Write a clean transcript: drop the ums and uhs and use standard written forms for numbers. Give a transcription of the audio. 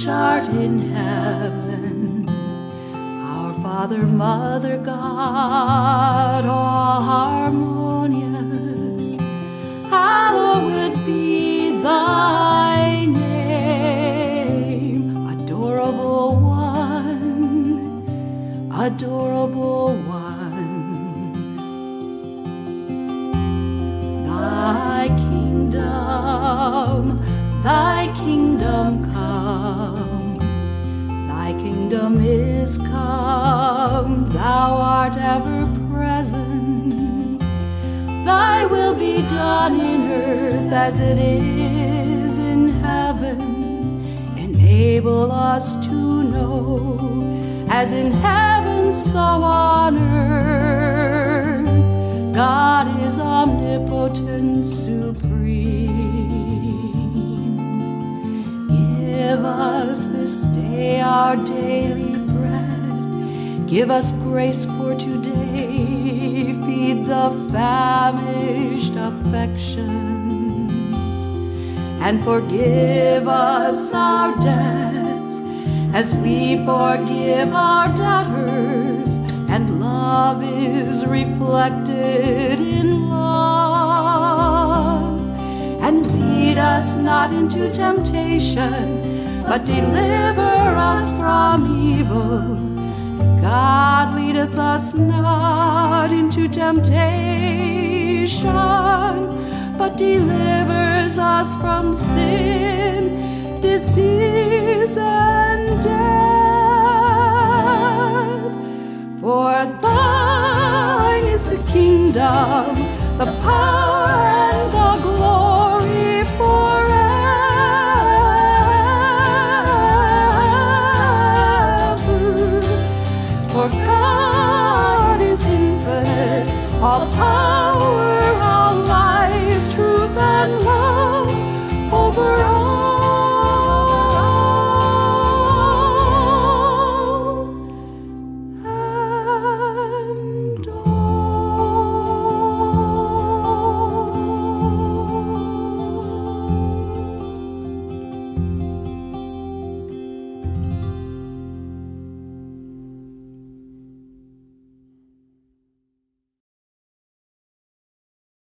which art in heaven, our Father, Mother, God, all harmonious, hallowed be thy name. Adorable one, adorable one. Thy kingdom come, thy kingdom is come, thou art ever present. Thy will be done in earth as it is in heaven. Enable us to know, as in heaven so on earth, God is omnipotent, supreme. Give us this day our daily bread. Give us grace for today. Feed the famished affections. And forgive us our debts as we forgive our debtors. And love is reflected in love. And lead us not into temptation, but deliver us from evil. God leadeth us not into temptation, but delivers us from sin, disease, and death. For thine is the kingdom, the power,